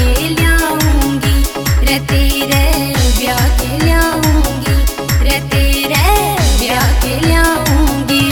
के ल्याऊंगी रे तेरे ब्याह के ल्याऊंगी रे तेरे ब्याह के ल्याऊंगी।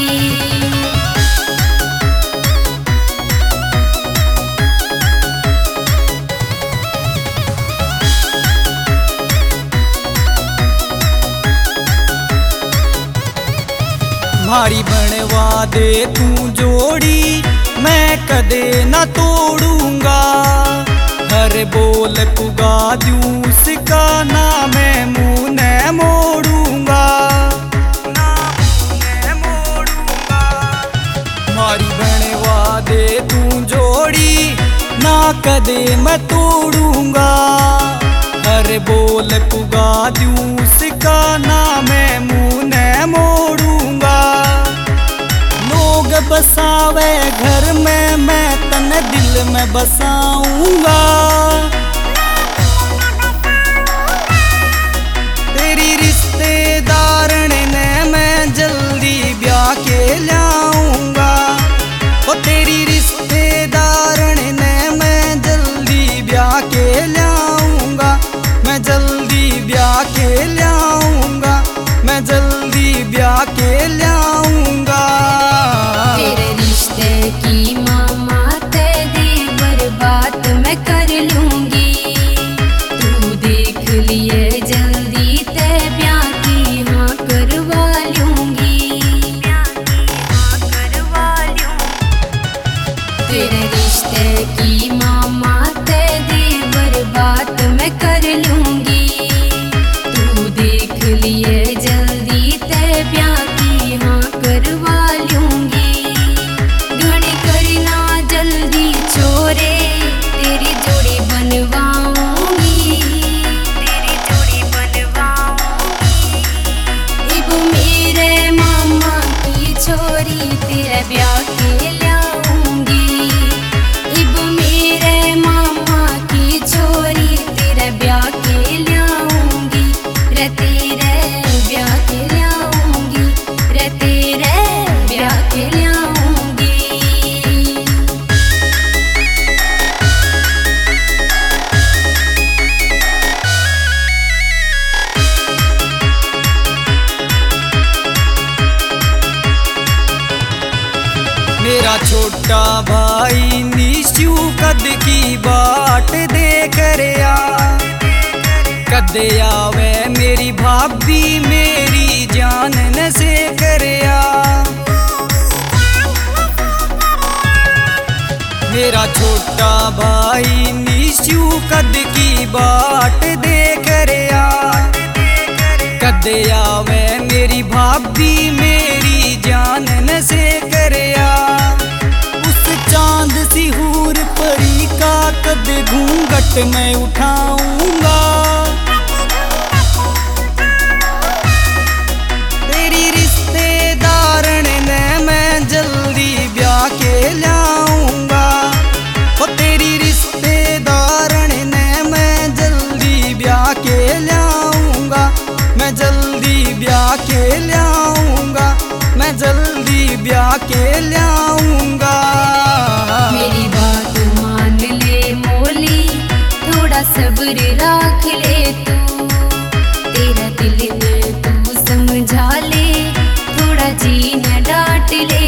मारी बनवा दे तू जोड़ी मैं कदे न तोड़ूंगा, हर बोल पुगा दूं उसका ना मैं मुंह न मोड़ूंगा, ना मुंह न मोड़ूंगा। मारी बनवा दे तू जोड़ी ना कदे मैं तोड़ूंगा, हर बोल पुगा दूं उसका ना मैं मुंह न मोड़ूंगा। लोग बसावे घर में मैं तन दिल में बसाऊंगा, तेरी रिश्तेदारन ने मैं जल्दी ब्याह के ल्याऊंगा, ओ तेरी रिश्तेदारन ने मैं जल्दी ब्याह के ल्याऊंगा, मैं जल्दी ब्याह के ल्याऊंगा, मैं जल्दी ब्याह के ल्याऊंगा। तेरे रिश्ते की मामा तेरी बर्बाद मैं कर लूंगी, तू देख लिए जल्दी ते ब्याह की हाँ करवा लूंगी, हाँ करवा लूंगी। तेरे रिश्ते की मामा तेरी बर्बाद मैं कर लूंगी, तू देख लिए जल्दी ते ब्याह की हाँ करवा लूंगी। घड़ी करना जल्दी छोरे तेरी जोड़ी बनवाऊंगी, तेरी जोड़ी बनवाऊंगी। इब मेरे मामा की छोरी तेरा ब्याह के ल्याऊंगी, इब मेरे मामा की छोरी तेरा ब्याह के ल्याऊंगी रे तेरे ब्याह के ल्याऊंगी रे तेरे ब्याह के ल्याऊंगी। मेरा छोटा भाई निशु कद की बाट देख रया, कद आवे मेरी भाभी मेरी जान न से करया। मेरा छोटा भाई निशु कद की बाट देख रया, कद आवे मेरी भाभी मेरी जान न से करया। उस चांद सी हूर परी का कद घूंघट में उठाऊंगा, तेरी रिश्तेदारन ने मैं जल्दी ब्याह के ल्याऊंगा, ओ तेरी रिश्तेदारन ने मैं जल्दी ब्याह के ल्याऊंगा, मैं जल्दी ब्याह के ल्याऊंगा, मैं जल्दी ब्याह के ल्याऊंगा। मेरी बात मान ले मोली थोड़ा सब्र रख ले तू, तेरा दिल में तू समझा ले थोड़ा जी न डांट ले